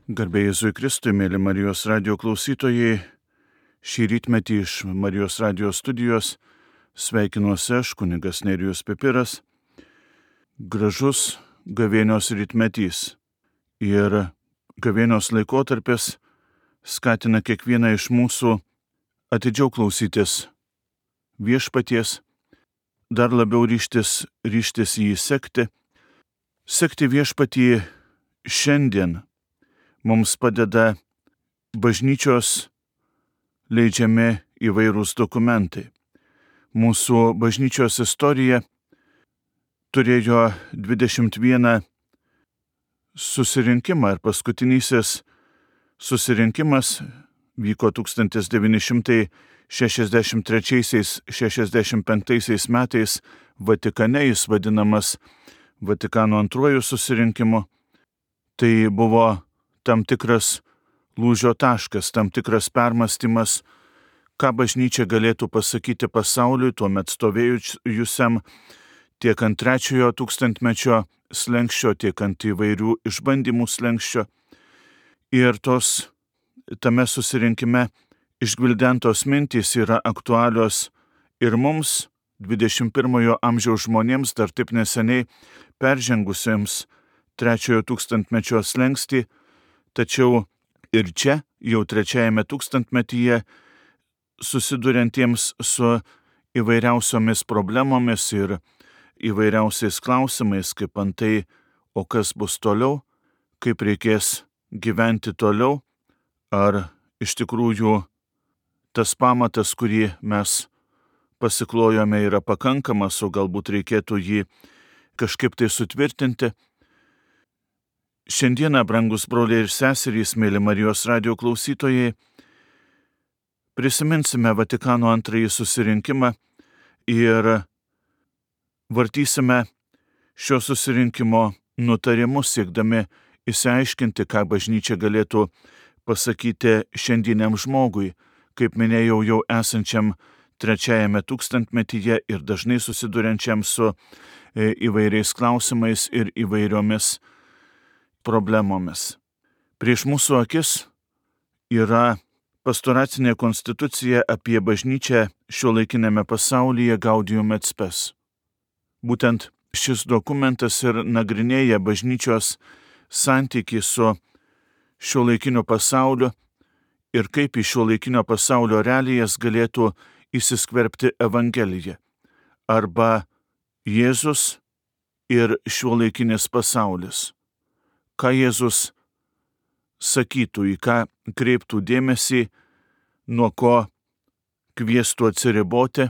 Garbė Jėzui Kristui, mėly Marijos radio klausytojai, šį rytmetį iš Marijos radio studijos sveikinuosi aš, kunigas Nerijus Pipiras. Gražus gavėnios rytmetys ir gavėnios laikotarpis skatina kiekvieną iš mūsų atidžiau klausytis viešpaties, dar labiau ryžtis jį sekti viešpatį šiandien. Mums padeda bažnyčios leidžiami įvairūs dokumentai. Mūsų bažnyčios istorija turėjo 21 susirinkimą ir paskutinysis susirinkimas vyko 1963-65 metais Vatikane, jis vadinamas Vatikano antruoju susirinkimu. Tai buvo tam tikras lūžio taškas, tam tikras permąstymas, ką bažnyčia galėtų pasakyti pasauliui, tuomet stovėjusiam tiek ant trečiojo tūkstantmečio slenksčio, tiek ant įvairių išbandymų slenksčio. Ir tame susirinkime išgvildentos mintys yra aktualios ir mums, 21 amžiaus žmonėms, dar taip neseniai peržengusiems trečiojo tūkstantmečio slenkstį, tačiau ir čia, jau trečiajame tūkstantmetyje, susiduriantiems su įvairiausiomis problemomis ir įvairiausiais klausimais, kaip antai, o kas bus toliau, kaip reikės gyventi toliau, ar iš tikrųjų tas pamatas, kurį mes pasiklojome, yra pakankamas, o galbūt reikėtų jį kažkaip tai sutvirtinti. Šiandieną, brangus broliai ir seserys, mėly Marijos radio klausytojai, prisiminsime Vatikano antrąjį susirinkimą ir vartysime šio susirinkimo nutarimus, siekdami išsiaiškinti, ką bažnyčia galėtų pasakyti šiandieniam žmogui, kaip minėjau, jau esančiam trečiajame tūkstantmetyje ir dažnai susiduriančiam su įvairiais klausimais ir įvairiomis problemomis. Prieš mūsų akis yra pastoracinė konstitucija apie bažnyčią šiuolaikinėme pasaulyje Gaudium et Spes. Būtent šis dokumentas ir nagrinėja bažnyčios santykį su šiuolaikiniu pasauliu ir kaip į šiuolaikinio pasaulio realijas galėtų įsiskverbti Evangelija arba Jėzus ir šiuolaikinis pasaulis. Ką Jėzus sakytų, į ką kreiptų dėmesį, nuo ko kviestų atsiriboti.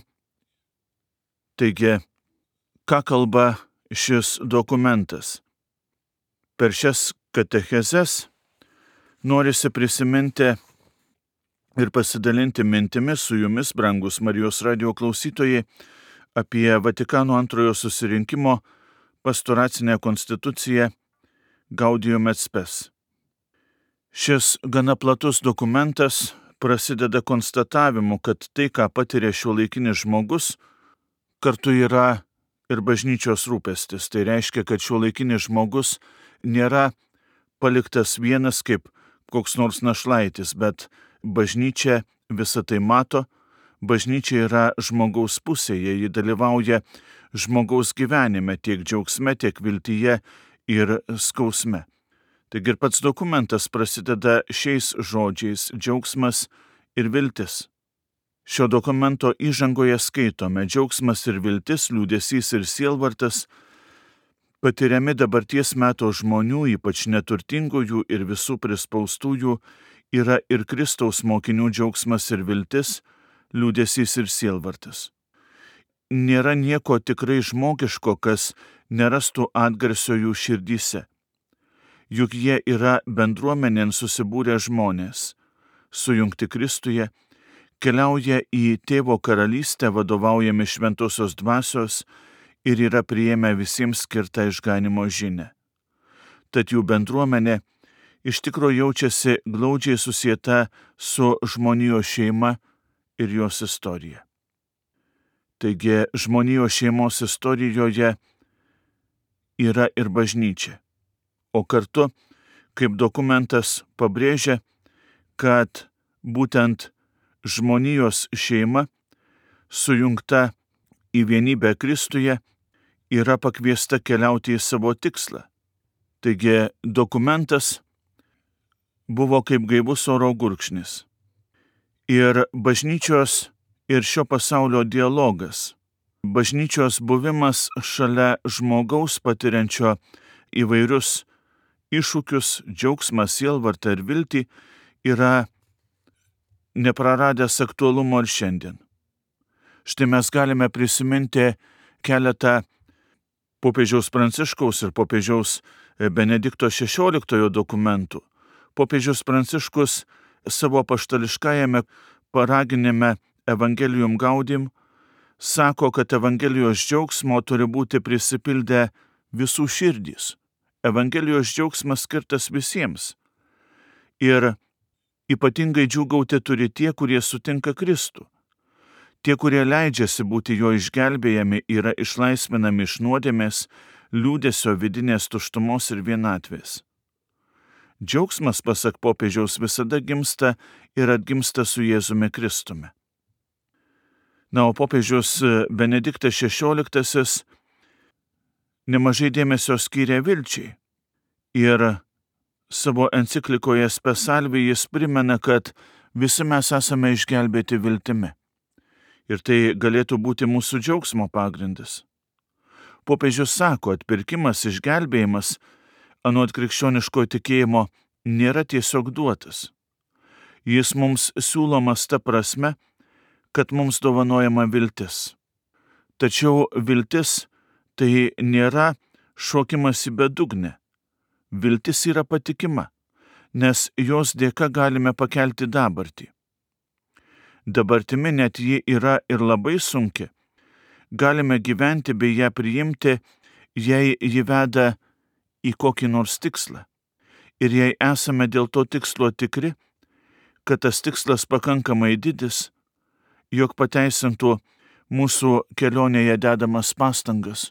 Taigi, ką kalba šis dokumentas? Per šias katechezes norisi prisiminti ir pasidalinti mintimis su jumis, brangus Marijos radio klausytojai, apie Vatikano antrojo susirinkimo pastoracinę konstituciją Gaudium et Spes. Šis gana platus dokumentas prasideda konstatavimu, kad tai, ką patiria šiuolaikinis žmogus, kartu yra ir bažnyčios rūpestis. Tai reiškia, kad šiuolaikinis žmogus nėra paliktas vienas kaip koks nors našlaitis, bet bažnyčia visą tai mato, bažnyčia yra žmogaus pusėje, ji dalyvauja žmogaus gyvenime, tiek džiaugsme, tiek viltyje ir skausme. Taigi ir pats dokumentas prasideda šiais žodžiais – džiaugsmas ir viltis. Šio dokumento įžangoje skaitome: džiaugsmas ir viltis, liūdesys ir sielvartas, patiriami dabarties meto žmonių, ypač neturtingųjų ir visų prispaustųjų, yra ir Kristaus mokinių džiaugsmas ir viltis, liūdesys ir sielvartas. Nėra nieko tikrai žmogiško, kas nerastų atgarsio jų širdyse. Juk jie yra bendruomenėn susibūrę žmonės, sujungti Kristuje, keliauja į Tėvo karalystę, vadovaujami šventosios dvasios ir yra priėmę visiems skirtą išganimo žinią. Tad jų bendruomenė iš tikro jaučiasi glaudžiai susieta su žmonijos šeima ir jos istorija. Taigi žmonijos šeimos istorijoje yra ir bažnyčia, o kartu kaip dokumentas pabrėžia, kad būtent žmonijos šeima, sujungta į vienybę Kristuje, yra pakviesta keliauti į savo tikslą. Taigi dokumentas buvo kaip gaivus oro gurkšnis. Ir bažnyčios ir šio pasaulio dialogas, bažnyčios buvimas šalia žmogaus patiriančio įvairius iššūkius, džiaugsmą, sielvartą ir viltį, yra nepraradęs aktualumo ir šiandien. Štai mes galime prisiminti keletą popiežiaus Pranciškaus ir popiežiaus Benedikto XVI dokumentų. Popiežius Pranciškus savo apaštališkajame paraginime Evangelium Gaudium sako, kad Evangelijos džiaugsmo turi būti prisipildę visų širdys. Evangelijos džiaugsmas skirtas visiems. Ir ypatingai džiūgauti turi tie, kurie sutinka Kristų. Tie, kurie leidžiasi būti jo išgelbėjami, yra išlaisvinami iš nuodėmės, liūdesio, vidinės tuštumos ir vienatvės. Džiaugsmas, pasak popiežiaus, visada gimsta ir atgimsta su Jėzumi Kristumi. Na, o popiežius Benediktas XVI nemažai dėmesio skyrė vilčiai. Ir savo enciklikoje Spe Salvi jis primena, kad visi mes esame išgelbėti viltimi. Ir tai galėtų būti mūsų džiaugsmo pagrindas. Popiežius sako, atpirkimas, išgelbėjimas anot krikščioniško tikėjimo nėra tiesiog duotas. Jis mums siūlomas ta prasme, kad mums dovanojama viltis. Tačiau viltis tai nėra šokimas į bedugnę. Viltis yra patikima, nes jos dėka galime pakelti dabartį. Dabartimi net ji yra ir labai sunki. Galime gyventi bei ją priimti, jei ji veda į kokį nors tikslą. Ir jei esame dėl to tikslo tikri, kad tas tikslas pakankamai didis, jog pateisintų mūsų kelionėje dedamas pastangas.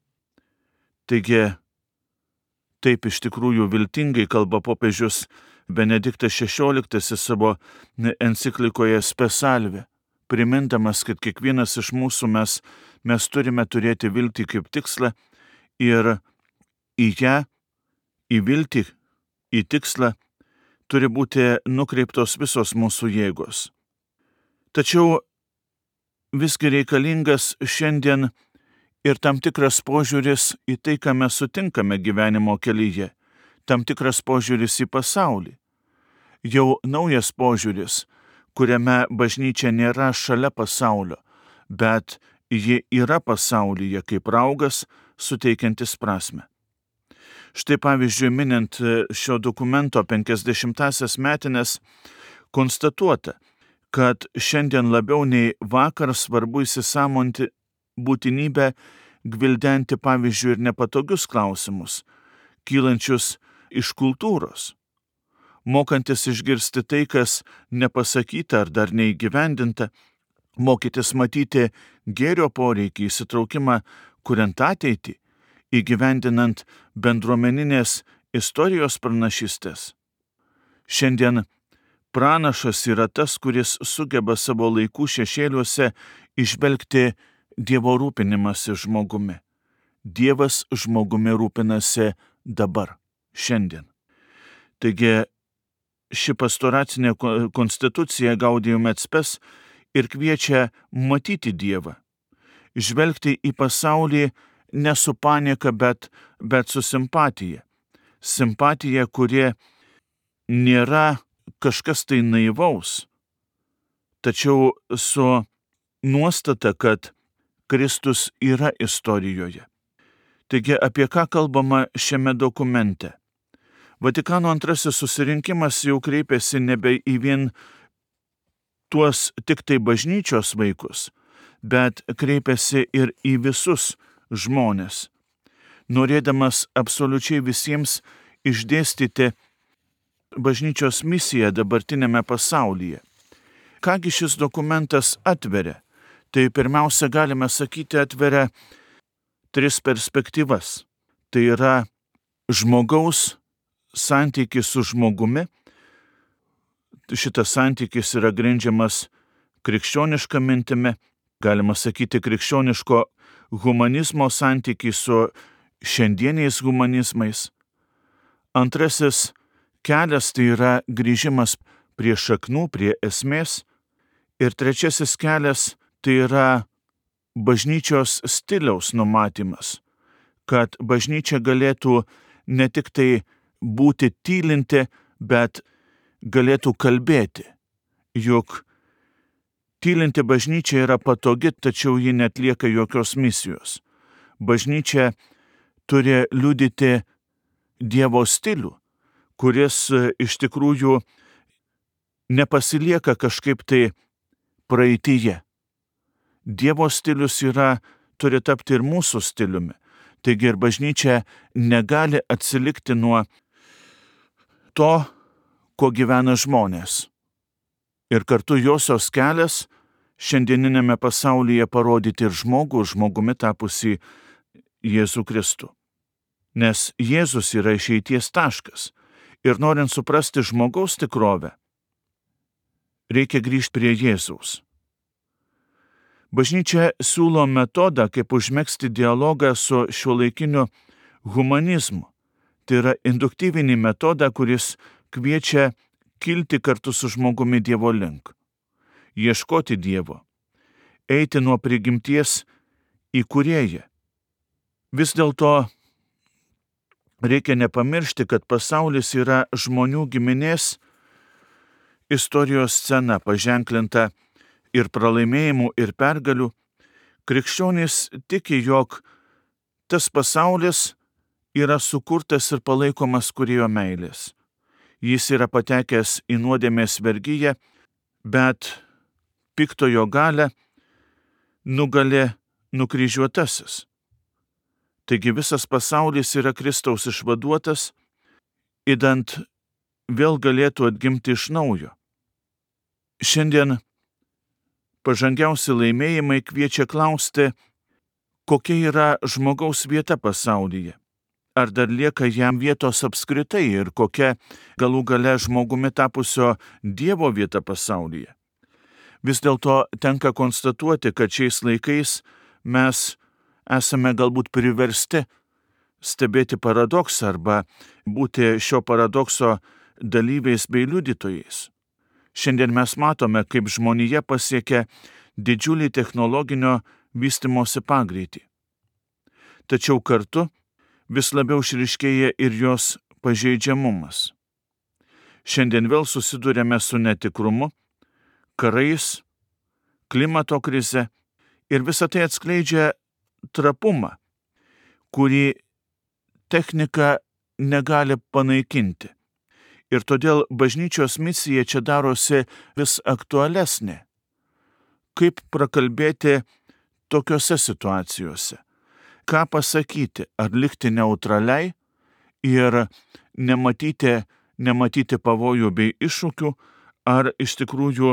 Taigi, taip iš tikrųjų viltingai kalba popiežius Benediktas XVI savo enciklikoje Spe Salvi, primindamas, kad kiekvienas iš mūsų mes turime turėti viltį kaip tikslą ir į ją, į viltį, į tikslą turi būti nukreiptos visos mūsų jėgos. Tačiau visgi reikalingas šiandien ir tam tikras požiūris į tai, ką mes sutinkame gyvenimo kelyje, tam tikras požiūris į pasaulį. Jau naujas požiūris, kuriame bažnyčia nėra šalia pasaulio, bet ji yra pasaulyje kaip raugas, suteikiantis prasmę. Štai pavyzdžiui, minint šio dokumento 50-asias metines, konstatuota, kad šiandien labiau nei vakar svarbu įsisąmoninti būtinybę gvildenti pavyzdžiui ir nepatogius klausimus, kylančius iš kultūros. Mokantis išgirsti tai, kas nepasakyta ar dar neįgyvendinta, mokytis matyti gėrio poreikį, įsitraukimą kuriant ateitį, įgyvendinant bendruomeninės istorijos pranašystes. Šiandien pranašas yra tas, kuris sugeba savo laikų šešėliuose išvelgti Dievo rūpinimąsi žmogumi. Dievas žmogumi rūpinasi dabar, šiandien. Taigi, ši pastoracinė konstitucija Gaudium et Spes ir kviečia matyti Dievą, žvelgti į pasaulį ne su panieka, bet su simpatija. Simpatija, kuri nėra kažkas tai naivaus, tačiau su nuostata, kad Kristus yra istorijoje. Taigi, apie ką kalbama šiame dokumente? Vatikano antrasis susirinkimas jau kreipėsi nebe į vien tuos tik tai bažnyčios vaikus, bet kreipėsi ir į visus žmonės, norėdamas absoliučiai visiems išdėstyti bažnyčios misiją dabartinėme pasaulyje. Kągi šis dokumentas atveria? Tai pirmiausia, galime sakyti, atveria 3 perspektyvas. Tai yra žmogaus santykį su žmogumi. Šitas santykis yra grindžiamas krikščioniška mintimi, galima sakyti krikščioniško humanizmo santykį su šiandieniais humanizmais. Antrasis kelias tai yra grįžimas prie šaknų, prie esmės. Ir trečiasis kelias tai yra bažnyčios stiliaus numatymas, kad bažnyčia galėtų ne tik tai būti tylinti, bet galėtų kalbėti. Juk tylinti bažnyčia yra patogi, tačiau ji netlieka jokios misijos. Bažnyčia turi liudyti Dievo stilių, kuris iš tikrųjų nepasilieka kažkaip tai praeityje. Dievo stilius turi tapti ir mūsų stiliumi. Taigi ir bažnyčia negali atsilikti nuo to, ko gyvena žmonės. Ir kartu josios kelias šiandieninėme pasaulyje parodyti ir žmogumi tapusi Jėzų Kristų. Nes Jėzus yra išeities taškas. Ir norint suprasti žmogaus tikrovę, reikia grįžti prie Jėzaus. Bažnyčia siūlo metodą, kaip užmegzti dialogą su šiuolaikiniu humanizmu. Tai yra induktyvinį metodą, kuris kviečia kilti kartu su žmogumi Dievo link, ieškoti Dievo, eiti nuo prigimties į kūrėją. Vis dėlto reikia nepamiršti, kad pasaulis yra žmonių giminės istorijos scena, paženklinta ir pralaimėjimų, ir pergalių. Krikščionys tiki, jog tas pasaulis yra sukurtas ir palaikomas Kūrėjo meilės. Jis yra patekęs į nuodėmės vergiją, bet piktojo galią nugalė nukryžiuotasis. Taigi visas pasaulis yra Kristaus išvaduotas, idant vėl galėtų atgimti iš naujo. Šiandien pažangiausi laimėjimai kviečia klausti, kokia yra žmogaus vieta pasaulyje. Ar dar lieka jam vietos apskritai ir kokia galų gale žmogumi tapusio Dievo vieta pasaulyje. Vis dėlto tenka konstatuoti, kad šiais laikais mes esame galbūt priversti stebėti paradoksą arba būti šio paradokso dalyviais bei liudytojais. Šiandien mes matome, kaip žmonija pasiekia didžiulį technologinio vystymosi pagreitį. Tačiau kartu vis labiau išryškėja ir jos pažeidžiamumas. Šiandien vėl susidurėme su netikrumu, karais, klimato krize ir visa tai atskleidžia trapumą, kurį technika negali panaikinti. Ir todėl bažnyčios misija čia darosi vis aktualesnė. Kaip prakalbėti tokiose situacijose? Ką pasakyti? Ar likti neutraliai ir nematyti pavojų bei iššūkių, ar iš tikrųjų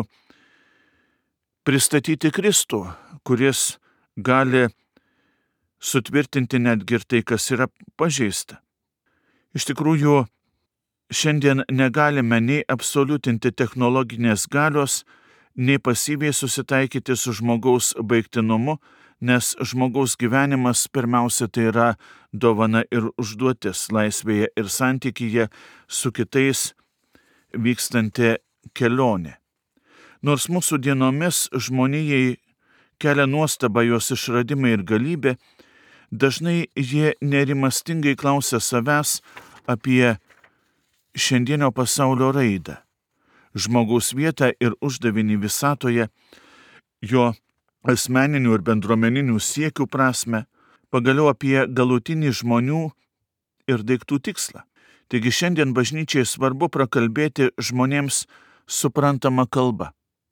pristatyti Kristų, kuris gali sutvirtinti netgi ir tai, kas yra pažeista. Iš tikrųjų, šiandien negalime nei absoliutinti technologinės galios, nei pasyviai susitaikyti su žmogaus baigtinumu, nes žmogaus gyvenimas pirmiausia tai yra dovana ir užduotis laisvėje ir santykyje su kitais vykstanti kelionė. Nors mūsų dienomis žmonijai kelia nuostabą jos išradimai ir galybė, dažnai jie nerimastingai klausia savęs apie šiandienio pasaulio raidą, žmogaus vietą ir uždavinį visatoje, jo asmeninių ir bendruomeninių siekių prasme, pagaliau apie galutinį žmonių ir daiktų tikslą. Taigi šiandien bažnyčiai svarbu prakalbėti žmonėms suprantamą kalbą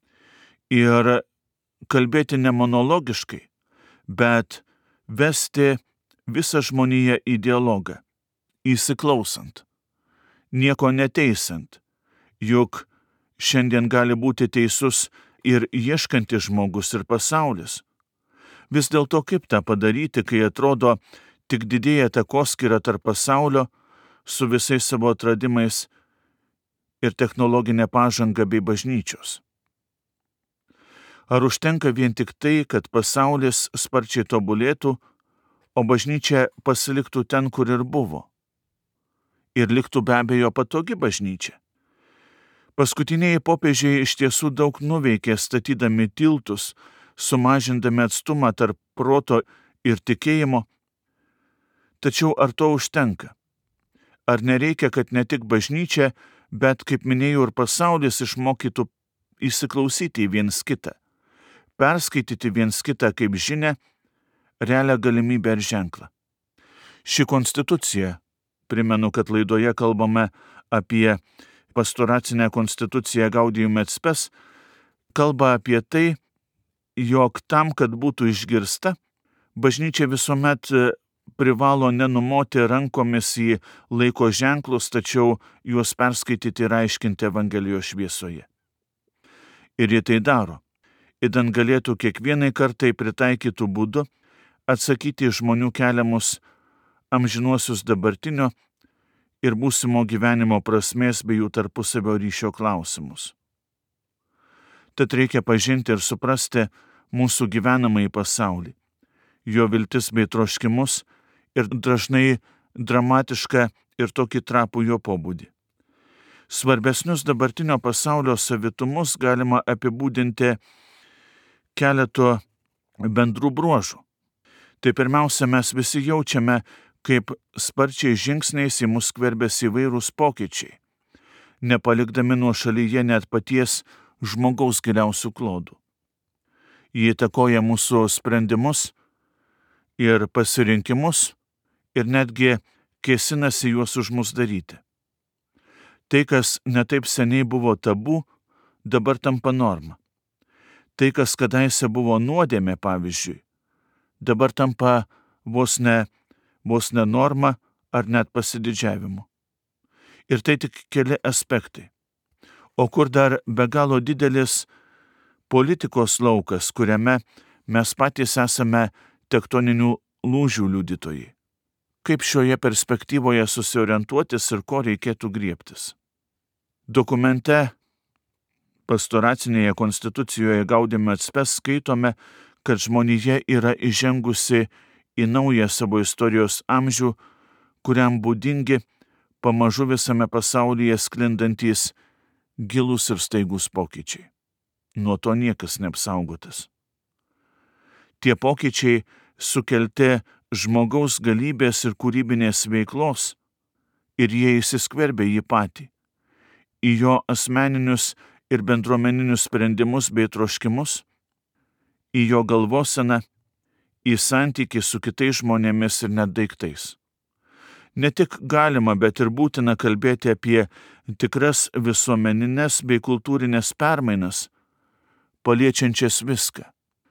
ir kalbėti ne monologiškai, bet vesti visą žmoniją į dialogą, įsiklausant, nieko neteisant, juk šiandien gali būti teisus ir ieškantis žmogus ir pasaulis. Vis dėlto kaip tą padaryti, kai atrodo tik didėja takoskyra tarp pasaulio, su visais savo atradimais ir technologinė pažanga bei bažnyčios? Ar užtenka vien tik tai, kad pasaulis sparčiai tobulėtų, o bažnyčia pasiliktų ten, kur ir buvo? Ir liktų be abejo patogi bažnyčia. Paskutiniai popiežiai iš tiesų daug nuveikė statydami tiltus, sumažindami atstumą tarp proto ir tikėjimo. Tačiau ar to užtenka? Ar nereikia, kad ne tik bažnyčia, bet, kaip minėjau, ir pasaulis išmokytų įsiklausyti į viens kitą, perskaityti viens kitą kaip žinią, realią galimybę ir ženklą? Ši konstitucija, primenu, kad laidoje kalbame apie pastoracinę konstituciją Gaudium et Spes, kalba apie tai, jog tam, kad būtų išgirsta, bažnyčia visuomet privalo nenumoti rankomis į laiko ženklus, tačiau juos perskaityti ir aiškinti Evangelijos šviesoje. Ir jie tai daro, idant galėtų kiekvienai kartai pritaikytų būdu atsakyti į žmonių keliamus amžinuosius dabartinio ir būsimo gyvenimo prasmės bei jų tarpusavio ryšio klausimus. Tad reikia pažinti ir suprasti mūsų gyvenamąjį pasaulį, jo viltis bei troškimus ir dažnai dramatišką ir tokį trapų jo pobūdį. Svarbesnius dabartinio pasaulio savitumus galima apibūdinti keletu bendrų bruožų. Tai pirmiausia, mes visi jaučiame, kaip sparčiai žingsniais į mus skverbiasi įvairūs pokyčiai, nepalikdami nuošalyje net paties žmogaus giliausių klodų. Jie įtakoja mūsų sprendimus ir pasirinkimus ir netgi kėsinasi juos už mus daryti. Tai, kas netaip seniai buvo tabu, dabar tampa norma. Tai, kas kadaise buvo nuodėmė, pavyzdžiui, dabar tampa vos ne norma ar net pasididžiavimu. Ir tai tik keli aspektai. O kur dar be galo didelis politikos laukas, kuriame mes patys esame tektoninių lūžių liudytojai. Kaip šioje perspektyvoje susiorientuotis ir ko reikėtų griebtis? Dokumente pastoracinėje konstitucijoje Gaudium et Spes skaitome, kad žmonija yra įžengusi į naują savo istorijos amžių, kuriam būdingi pamažu visame pasaulyje sklindantys gilūs ir staigūs pokyčiai. Nuo to niekas neapsaugotas. Tie pokyčiai sukelti žmogaus galybės ir kūrybinės veiklos ir jie įsiskverbia jį patį, į jo asmeninius ir bendruomeninius sprendimus bei troškimus, į jo galvoseną, į santykį su kitais žmonėmis ir net daiktais. Ne tik galima, bet ir būtina kalbėti apie tikras visuomeninės bei kultūrinės permainas, paliečiančias viską,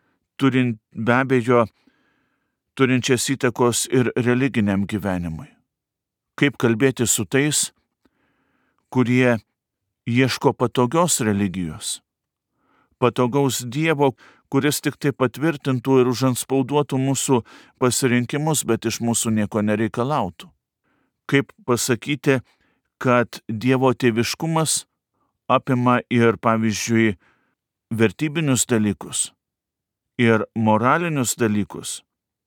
be abejo, turinčias įtakos ir religiniam gyvenimui. Kaip kalbėti su tais, kurie ieško patogios religijos, patogaus Dievo, kuris tik tai patvirtintų ir užantspauduotų mūsų pasirinkimus, bet iš mūsų nieko nereikalautų. Kaip pasakyti, kad Dievo tėviškumas apima ir, pavyzdžiui, vertybinius dalykus, ir moralinius dalykus,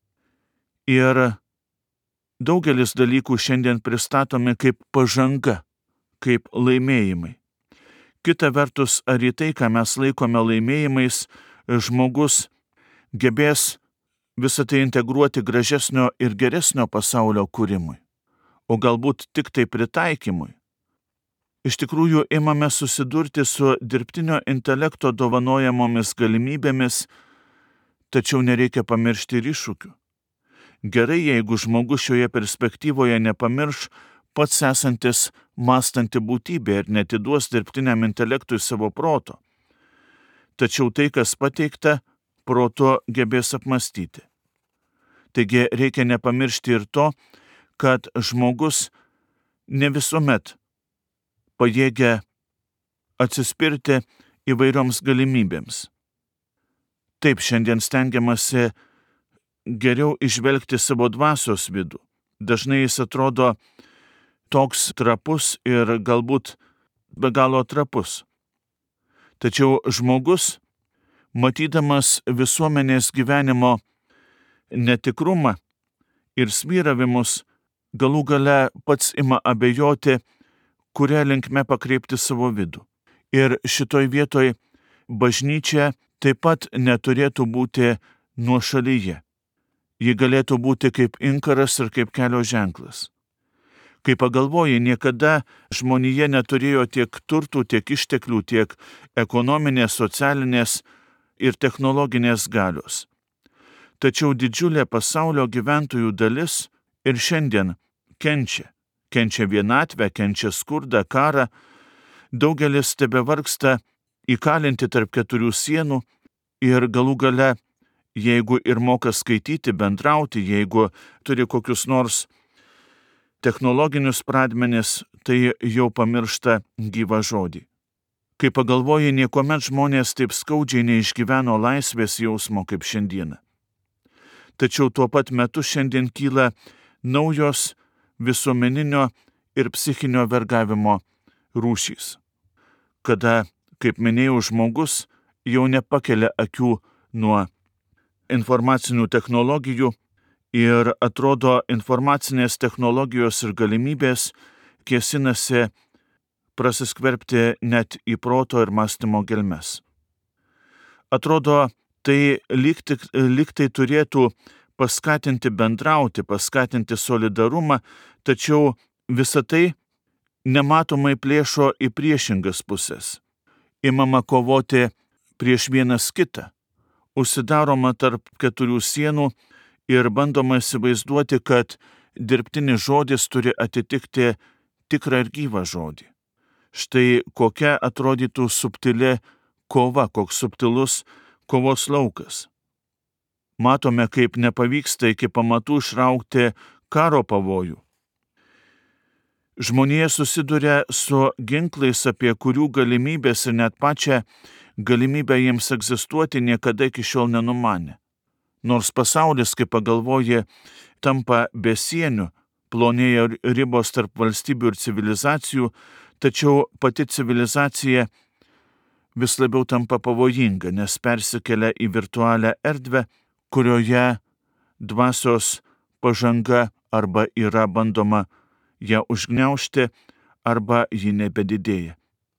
ir daugelis dalykų šiandien pristatomi kaip pažanga, kaip laimėjimai. Kita vertus, ar į tai, ką mes laikome laimėjimais, žmogus gebės visą tai integruoti gražesnio ir geresnio pasaulio kūrimui, o galbūt tik tai pritaikymui. Iš tikrųjų, imame susidurti su dirbtinio intelekto dovanojamomis galimybėmis, tačiau nereikia pamiršti ir iššūkių. Gerai, jeigu žmogus šioje perspektyvoje nepamirš pats esantis mąstanti būtybė ir netiduos dirbtiniam intelektui savo proto. Tačiau tai, kas pateikta, proto gebės apmastyti. Taigi reikia nepamiršti ir to, kad žmogus ne visuomet pajėgia atsispirti įvairioms galimybėms. Taip, šiandien stengiamasi geriau išvelgti savo dvasios vidų. Dažnai jis atrodo toks trapus ir galbūt be galo trapus. Tačiau žmogus, matydamas visuomenės gyvenimo netikrumą ir svyravimus, galų gale pats ima abejoti, kuria linkme pakreipti savo vidų. Ir šitoj vietoj bažnyčia taip pat neturėtų būti nuošalyje. Ji galėtų būti kaip inkaras ir kaip kelio ženklas. Kai pagalvoji, niekada žmonija neturėjo tiek turtų, tiek išteklių, tiek ekonominės, socialinės ir technologinės galios. Tačiau didžiulė pasaulio gyventojų dalis ir šiandien kenčia. Kenčia vienatvę, kenčia skurdą, karą. Daugelis tebevargsta įkalinti tarp keturių sienų ir galų gale, jeigu ir moka skaityti, bendrauti, jeigu turi kokius nors technologinius pradmenis, tai jau pamiršta gyvą žodį. Kai pagalvoji, niekuomet žmonės taip skaudžiai neišgyveno laisvės jausmo kaip šiandieną. Tačiau tuo pat metu šiandien kyla naujos visuomeninio ir psichinio vergavimo rūšys, kada, kaip minėjau, žmogus jau nepakelia akių nuo informacinių technologijų ir atrodo informacinės technologijos ir galimybės kėsinasi prasiskverbti net į proto ir mąstymo gelmes. Atrodo, tai lyg tai turėtų paskatinti bendrauti, paskatinti solidarumą, tačiau visa tai nematomai plėšo į priešingas pusės. Imama kovoti prieš vienas kitą, užsidaroma tarp keturių sienų ir bandoma įsivaizduoti, kad dirbtinis žodis turi atitikti tikrą ir gyvą žodį. Štai kokia atrodytų subtili kova, koks subtilus kovos laukas. Matome, kaip nepavyksta iki pamatų išraukti karo pavojų. Žmonija susiduria su ginklais, apie kurių galimybės ir net pačią galimybę jiems egzistuoti niekada iki šiol nenumanė. Nors pasaulis, kaip pagalvoji, tampa besieniu, plonėja ribos tarp valstybių ir civilizacijų, tačiau pati civilizacija vis labiau tampa pavojinga, nes persikelia į virtualią erdvę, kurioje dvasios pažanga arba yra bandoma ją užgniaužti, arba ji nebedidėja.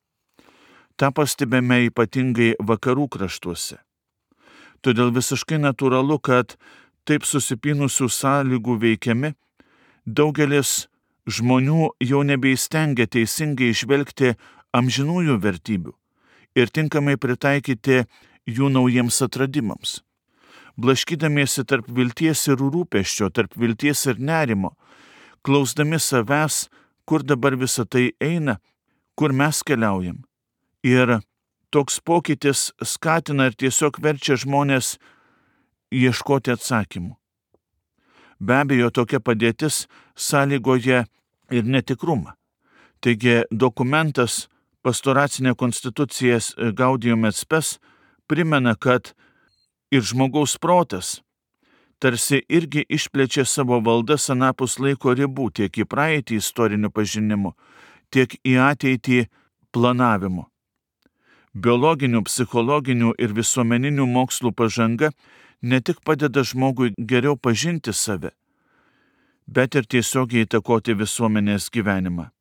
Ta pastebime ypatingai vakarų kraštuose. Todėl visiškai natūralu, kad taip susipynusių sąlygų veikiami, daugelis žmonių jau nebeįstengia teisingai išvelgti amžinųjų vertybių ir tinkamai pritaikyti jų naujiems atradimams. Blaškydamiesi tarp vilties ir rūpesčio, tarp vilties ir nerimo, klausdami savęs, kur dabar visa tai eina, kur mes keliaujam. Ir toks pokytis skatina ir tiesiog verčia žmonės ieškoti atsakymų. Be abejo, tokia padėtis sąlygoja ir netikrumą. Taigi dokumentas Pastoracinė konstitucija Gaudium et Spes primena, kad ir žmogaus protas tarsi irgi išplečia savo valdas anapus laiko ribų, tiek į praeitį istoriniu pažinimu, tiek į ateitį planavimu. Biologinių, psichologinių ir visuomeninių mokslų pažanga ne tik padeda žmogui geriau pažinti save, bet ir tiesiogiai įtakoti visuomenės gyvenimą.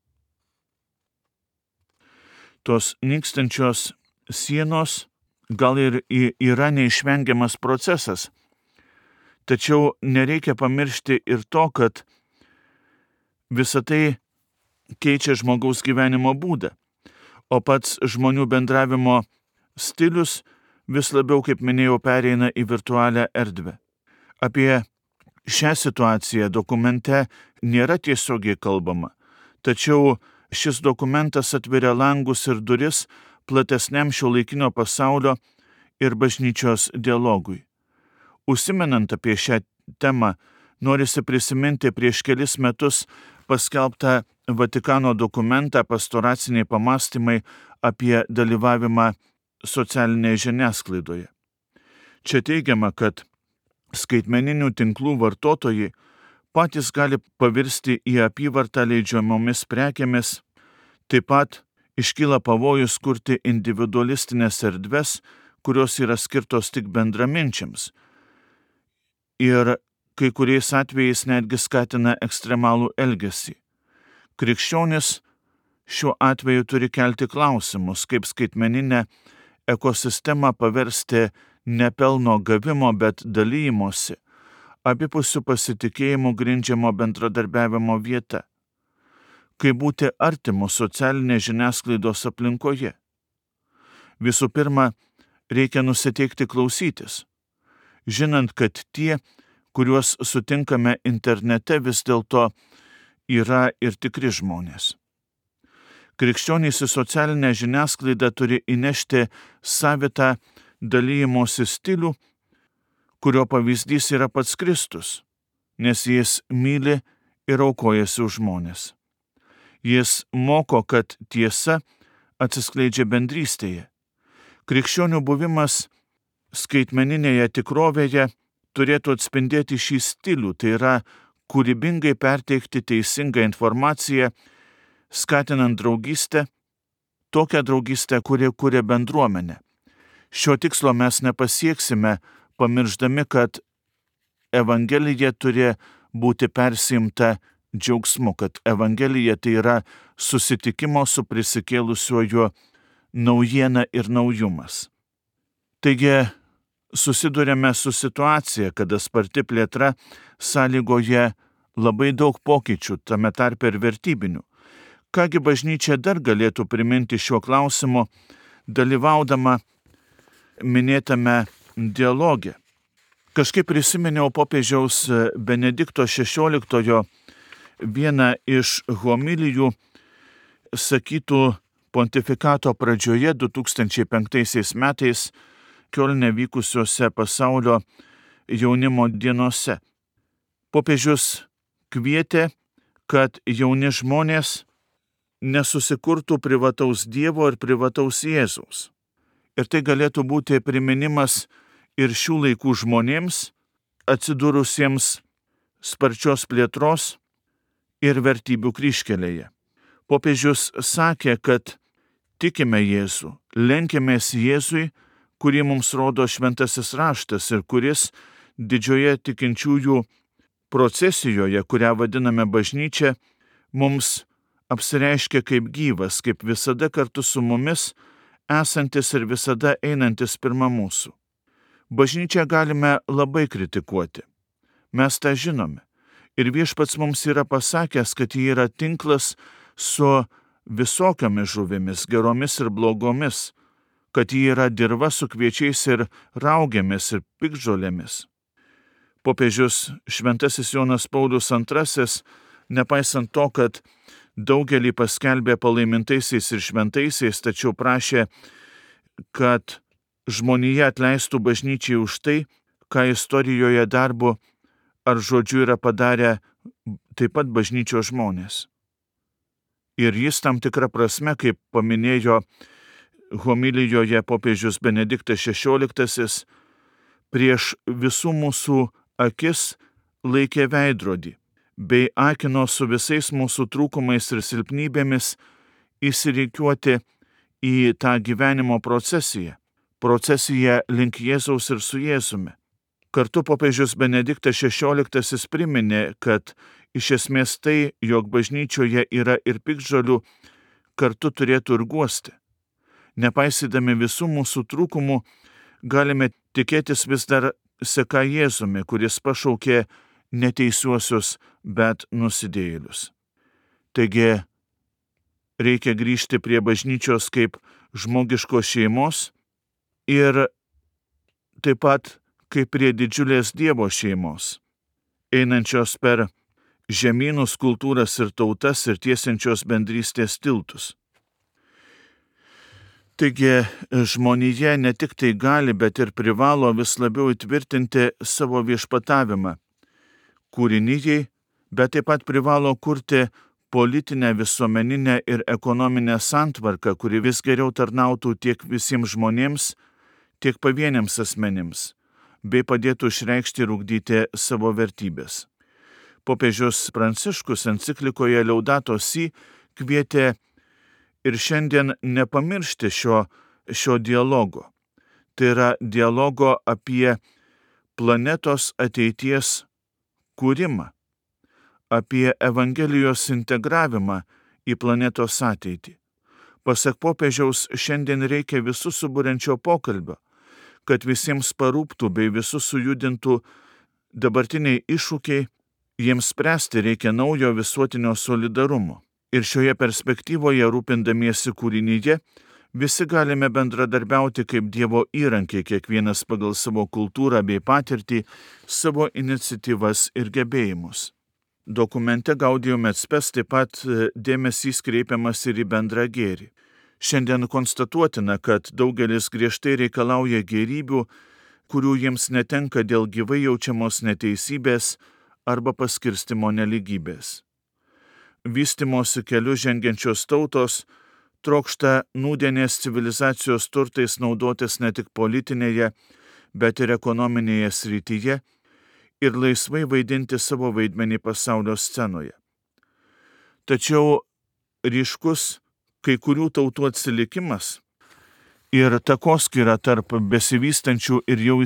Tos nykstančios sienos gal ir yra neišvengiamas procesas, tačiau nereikia pamiršti ir to, kad visa tai keičia žmogaus gyvenimo būdą, o pats žmonių bendravimo stilius vis labiau, kaip minėjau, pereina į virtualią erdvę. Apie šią situaciją dokumente nėra tiesiogiai kalbama, tačiau šis dokumentas atveria langus ir duris platesniam šiuolaikinio pasaulio ir bažnyčios dialogui. Užsimenant apie šią temą, norisi prisiminti prieš kelis metus paskelbtą Vatikano dokumentą Pastoraciniai pamąstymai apie dalyvavimą socialinėje žiniasklaidoje. Čia teigiama, kad skaitmeninių tinklų vartotojai patys gali pavirsti į apyvartą leidžiamomis prekėmis. Taip pat iškyla pavojus kurti individualistinės erdves, kurios yra skirtos tik bendraminčiams. Ir kai kuriais atvejais netgi skatina ekstremalų elgesį. Krikščionis šiuo atveju turi kelti klausimus, kaip skaitmeninę ekosistemą paversti ne pelno gavimo, bet dalymosi, abipusių pasitikėjimų grindžiamo bendradarbiavimo vieta. Kaip būti artimu socialinės žiniasklaidos aplinkoje. Visų pirma, reikia nusiteikti klausytis, žinant, kad tie, kuriuos sutinkame internete, vis dėlto yra ir tikri žmonės. Krikščionys į socialinę žiniasklaidą turi įnešti savitą dalymosi stilių, kurio pavyzdys yra pats Kristus, nes jis myli ir aukojasi už žmones. Jis moko, kad tiesa atsiskleidžia bendrystėje. Krikščionių buvimas skaitmeninėje tikrovėje turėtų atspindėti šį stilių, tai yra kūrybingai perteikti teisingą informaciją, skatinant draugystę, tokią draugystę, kuri kuria bendruomenę. Šio tikslo mes nepasieksime, pamirždami, kad Evangelija turi būti persiimta džiaugsmu, kad Evangelija tai yra susitikimo su prisikėlusiuoju naujiena ir naujumas. Taigi, susidurėme su situacija, kada sparti plėtra sąlygoja labai daug pokyčių, tame tarpe ir vertybinių. Kągi bažnyčia dar galėtų priminti šiuo klausimu, dalyvaudama minėtame dialoge. Kažkaip prisiminiau popiežiaus Benedikto XVI vieną iš homilijų sakytų pontifikato pradžioje 2005 metais Kiolne vykusiuose pasaulio jaunimo dienose. Popiežius kvietė, kad jauni žmonės nesusikurtų privataus Dievo ir privataus Jėzaus. Ir tai galėtų būti priminimas ir šių laikų žmonėms, atsidūrusiems sparčios plėtros ir vertybių kryžkelėje. Popiežius sakė, kad tikime Jėzų, lenkiamės Jėzui, kurį mums rodo šventasis raštas ir kuris didžioje tikinčiųjų procesijoje, kurią vadiname bažnyčia, mums apsireiškia kaip gyvas, kaip visada kartu su mumis, esantis ir visada einantis pirma mūsų. Bažnyčią galime labai kritikuoti. Mes tą žinome. Ir Viešpats mums yra pasakęs, kad ji yra tinklas su visokiamis žuvimis, geromis ir blogomis, kad ji yra dirva su kviečiais ir raugėmis ir piktžolėmis. Popiežius šventasis Jonas Paulius II, nepaisant to, kad daugelį paskelbė palaimintaisiais ir šventaisiais, tačiau prašė, kad žmonija atleistų bažnyčiai už tai, ką istorijoje darbu ar žodžiu yra padarę taip pat bažnyčios žmonės. Ir jis tam tikrą prasme, kaip paminėjo homilijoje popiežius Benediktas XVI, prieš visų mūsų akis laikė veidrodį, bei akino su visais mūsų trūkumais ir silpnybėmis įsirikiuoti į tą gyvenimo procesiją link Jėzaus ir su Jėzumi. Kartu popiežius Benediktas XVI priminė, kad iš esmės tai, jog bažnyčioje yra ir piktžolių, kartu turėtų ir guosti. Nepaisydami visų mūsų trūkumų, galime tikėtis vis dar seka Jėzumi, kuris pašaukė neteisiuosius, bet nusidėjėlius. Taigi, reikia grįžti prie bažnyčios kaip žmogiškos šeimos ir taip pat kaip prie didžiulės Dievo šeimos, einančios per žemynus, kultūras ir tautas ir tiesiančios bendrystės tiltus. Taigi, žmonija ne tik tai gali, bet ir privalo vis labiau įtvirtinti savo viešpatavimą kūrinijai, bet taip pat privalo kurti politinę, visuomeninę ir ekonominę santvarką, kuri vis geriau tarnautų tiek visiems žmonėms, tiek pavieniams asmenims, bei padėtų išreikšti ir ugdyti savo vertybės. Popiežius Pranciškus enciklikoje Laudato Si kvietė ir šiandien nepamiršti šio dialogo. Tai yra dialogo apie planetos ateities kūrimą, apie Evangelijos integravimą į planetos ateitį. Pasak popiežiaus, šiandien reikia visų suburiančio pokalbio, kad visiems parūptų bei visus sujudintų dabartiniai iššūkiai, jiems spręsti reikia naujo visuotinio solidarumo. Ir šioje perspektyvoje, rūpindamiesi kūrinyje, visi galime bendradarbiauti kaip Dievo įrankiai, kiekvienas pagal savo kultūrą bei patirtį, savo iniciatyvas ir gebėjimus. Dokumente Gaudium et Spes taip pat dėmesys kreipiamas ir į bendrą gėrį. Šiandien konstatuotina, kad daugelis griežtai reikalauja gėrybių, kurių jiems netenka dėl gyvai jaučiamos neteisybės arba paskirstimo nelygybės. Vystimosi keliu žengiančios tautos trokšta nūdienės civilizacijos turtais naudotis ne tik politinėje, bet ir ekonominėje srityje ir laisvai vaidinti savo vaidmenį pasaulio scenoje. Tačiau ryškus kai kurių tautų atsilikimas ir takoskyra tarp besivystančių ir jau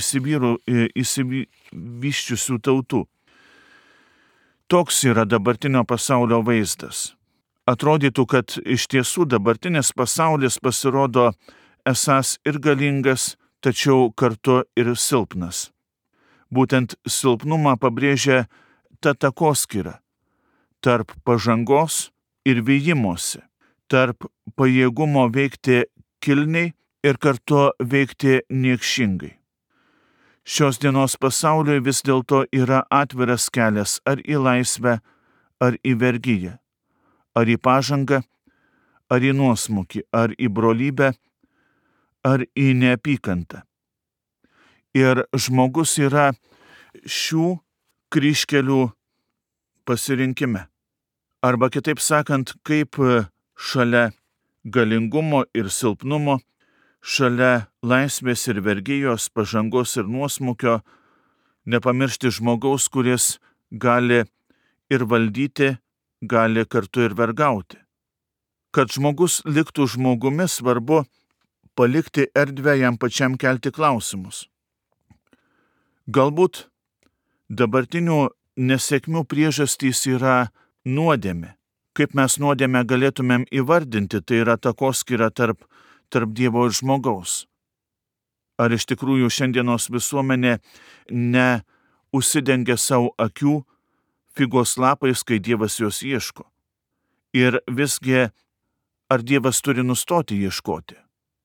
išsivysčiusių tautų. Toks yra dabartinio pasaulio vaizdas. Atrodytų, kad iš tiesų dabartinis pasaulis pasirodo esąs ir galingas, tačiau kartu ir silpnas. Būtent silpnumą pabrėžia ta takoskyra tarp pažangos ir vijimosi, tarp pajėgumo veikti kilniai ir kartu veikti niekšingai. Šios dienos pasauliui vis dėlto yra atviras kelias ar į laisvę, ar į vergiją, ar į pažangą, ar į nuosmukį, ar į brolybę, ar į neapykantą. Ir žmogus yra šių kryžkelių pasirinkime. Arba kitaip sakant, kaip šalia galingumo ir silpnumo, šalia laisvės ir vergijos, pažangos ir nuosmukio, nepamiršti žmogaus, kuris gali ir valdyti, gali kartu ir vergauti. Kad žmogus liktų žmogumi, svarbu palikti erdvę jam pačiam kelti klausimus. Galbūt dabartinių nesėkmių priežastys yra nuodėmė. Kaip mes nuodėmę galėtumėm įvardinti, tai yra takoskyra tarp Dievo ir žmogaus. Ar iš tikrųjų šiandienos visuomenė neužsidengia savo akių figos lapais, kai Dievas jos ieško? Ir visgi, ar Dievas turi nustoti ieškoti?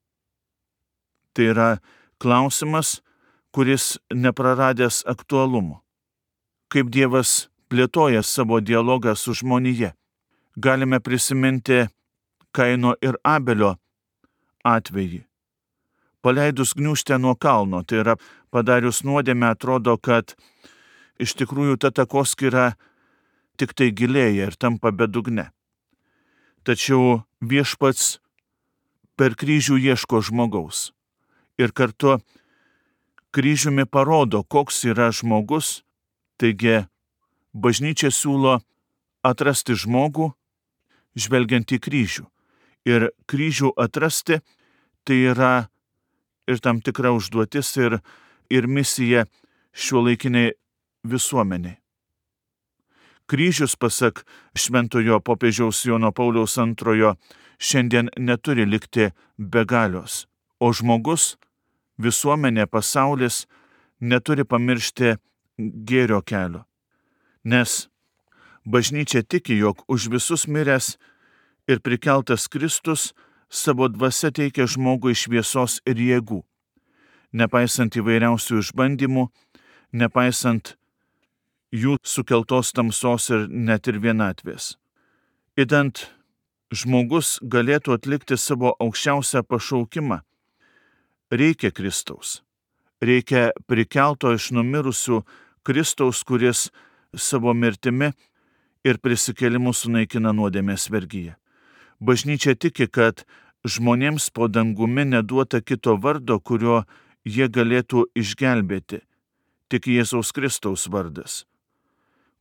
Tai yra klausimas, kuris nepraradęs aktualumo. Kaip Dievas plėtoja savo dialogą su žmonija. Galime prisiminti Kaino ir Abelio atvejį. Paleidus gniūžtę nuo kalno, tai yra padarius nuodėmę, atrodo, kad iš tikrųjų ta takoskyra tik tai gilėja ir tampa bedugne. Tačiau Viešpats per kryžių ieško žmogaus. Ir kartu kryžiumi parodo, koks yra žmogus. Taigi bažnyčia siūlo atrasti žmogų, žvelgiant į kryžių. Ir kryžių atrasti tai yra ir tam tikra užduotis ir misija šiuolaikiniai visuomeniai. Kryžius, pasak šventojo popiežiaus Jono Pauliaus II, šiandien neturi likti be galios, o žmogus, visuomenė, pasaulis neturi pamiršti gėrio kelio. Nes bažnyčia tiki, jog už visus miręs ir prikeltas Kristus savo dvasia teikia žmogui šviesos ir jėgų, nepaisant įvairiausių išbandymų, nepaisant jų sukeltos tamsos ir net ir vienatvės. Idant žmogus galėtų atlikti savo aukščiausią pašaukimą, reikia Kristaus. Reikia prikelto iš numirusių Kristaus, kuris savo mirtimi ir prisikėlimu sunaikina nuodėmės vergiją. Bažnyčia tiki, kad žmonėms po dangumi neduota kito vardo, kurio jie galėtų išgelbėti, tik Jėzaus Kristaus vardas,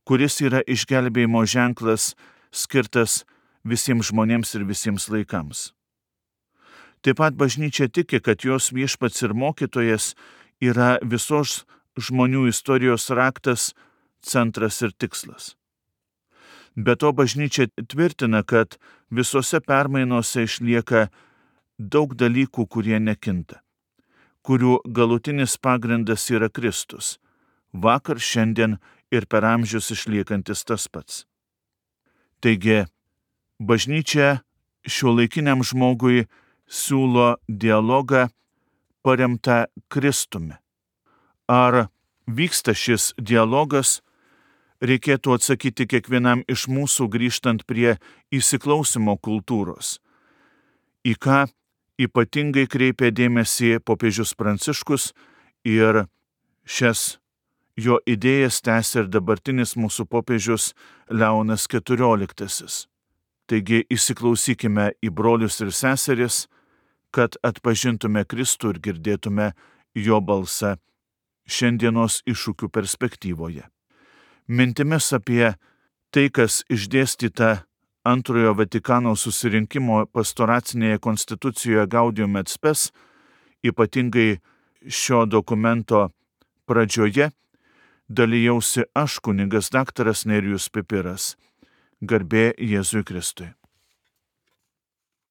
kuris yra išgelbėjimo ženklas skirtas visiems žmonėms ir visiems laikams. Taip pat bažnyčia tiki, kad jos viešpats ir mokytojas yra visos žmonių istorijos raktas, centras ir tikslas. Be to bažnyčia tvirtina, kad visose permainose išlieka daug dalykų, kurie nekinta, kurių galutinis pagrindas yra Kristus, vakar, šiandien ir per amžius išliekantis tas pats. Taigi, bažnyčia šiuolaikiniam žmogui siūlo dialogą paremtą Kristumi. Ar vyksta šis dialogas, reikėtų atsakyti kiekvienam iš mūsų grįžtant prie įsiklausimo kultūros, į ką ypatingai kreipia dėmesį popiežius Pranciškus ir šias jo idėjas tęsia ir dabartinis mūsų popiežius Leonas XIV. Taigi įsiklausykime į brolius ir seseris, kad atpažintume Kristų ir girdėtume jo balsą šiandienos iššūkių perspektyvoje. Mintimis apie tai, kas išdėstyta Antrojo Vatikano susirinkimo pastoracinėje konstitucijoje Gaudium et Spes, ypatingai šio dokumento pradžioje, dalijausi aš, kunigas daktaras Nerijus Pipiras. Garbė Jėzui Kristui.